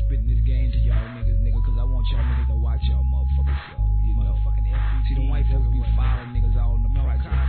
spitting this game to y'all niggas, cause I want y'all niggas to watch y'all motherfucking show, you know. See, the white folks be filing niggas all in the project.